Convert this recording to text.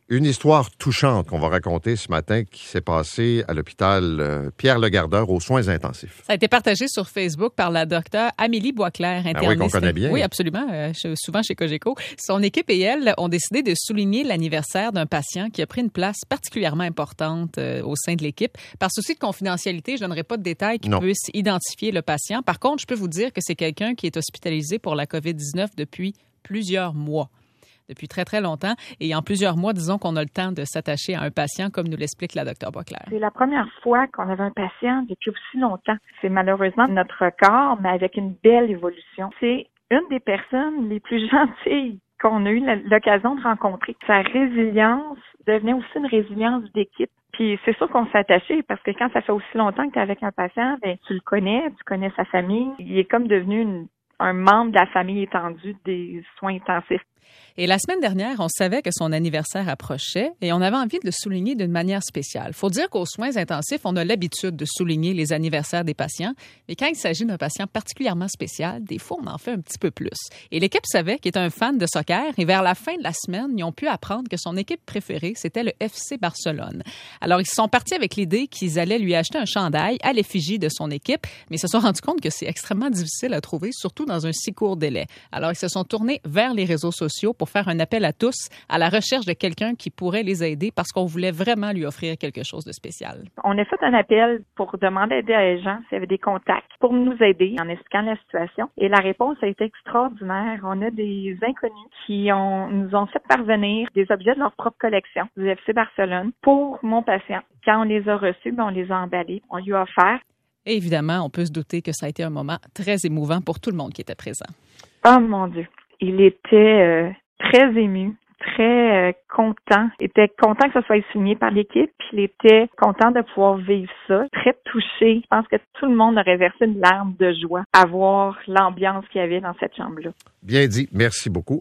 Une histoire touchante qu'on va raconter ce matin qui s'est passée à l'hôpital Pierre-Legardeur aux soins intensifs. Ça a été partagé sur Facebook par la docteure Amélie Boisclair, interniste. Ah oui, qu'on connaît bien. Oui, absolument. Souvent chez Cogeco. Son équipe et elle ont décidé de souligner l'anniversaire d'un patient qui a pris une place particulièrement importante au sein de l'équipe. Par souci de confidentialité, je ne donnerai pas de détails qui puissent identifier le patient. Par contre, je peux vous dire que c'est quelqu'un qui est hospitalisé pour la COVID-19 depuis plusieurs mois. Depuis très, très longtemps. Et en plusieurs mois, disons qu'on a le temps de s'attacher à un patient, comme nous l'explique la docteure Boisclair. C'est la première fois qu'on avait un patient depuis aussi longtemps. C'est malheureusement notre corps, mais avec une belle évolution. C'est une des personnes les plus gentilles qu'on a eu l'occasion de rencontrer. Sa résilience devenait aussi une résilience d'équipe. Puis c'est sûr qu'on s'est attaché parce que quand ça fait aussi longtemps que tu es avec un patient, ben tu connais sa famille. Il est comme devenu un membre de la famille étendue des soins intensifs. Et la semaine dernière, on savait que son anniversaire approchait et on avait envie de le souligner d'une manière spéciale. Faut dire qu'aux soins intensifs, on a l'habitude de souligner les anniversaires des patients, mais quand il s'agit d'un patient particulièrement spécial, des fois, on en fait un petit peu plus. Et l'équipe savait qu'il est un fan de soccer et vers la fin de la semaine, ils ont pu apprendre que son équipe préférée, c'était le FC Barcelone. Alors, ils sont partis avec l'idée qu'ils allaient lui acheter un chandail à l'effigie de son équipe, mais ils se sont rendus compte que c'est extrêmement difficile à trouver, surtout dans un si court délai. Alors, ils se sont tournés vers les réseaux sociaux pour faire un appel à tous à la recherche de quelqu'un qui pourrait les aider parce qu'on voulait vraiment lui offrir quelque chose de spécial. On a fait un appel pour demander à des gens s'il y avait des contacts pour nous aider en expliquant la situation. Et la réponse a été extraordinaire. On a des inconnus qui nous ont fait parvenir des objets de leur propre collection du FC Barcelone pour mon patient. Quand on les a reçus, on les a emballés, on lui a offert. Et évidemment, on peut se douter que ça a été un moment très émouvant pour tout le monde qui était présent. Oh mon Dieu! Il était très ému, très content. Il était content que ça soit signé par l'équipe, puis il était content de pouvoir vivre ça. Très touché. Je pense que tout le monde aurait versé une larme de joie à voir l'ambiance qu'il y avait dans cette chambre-là. Bien dit. Merci beaucoup.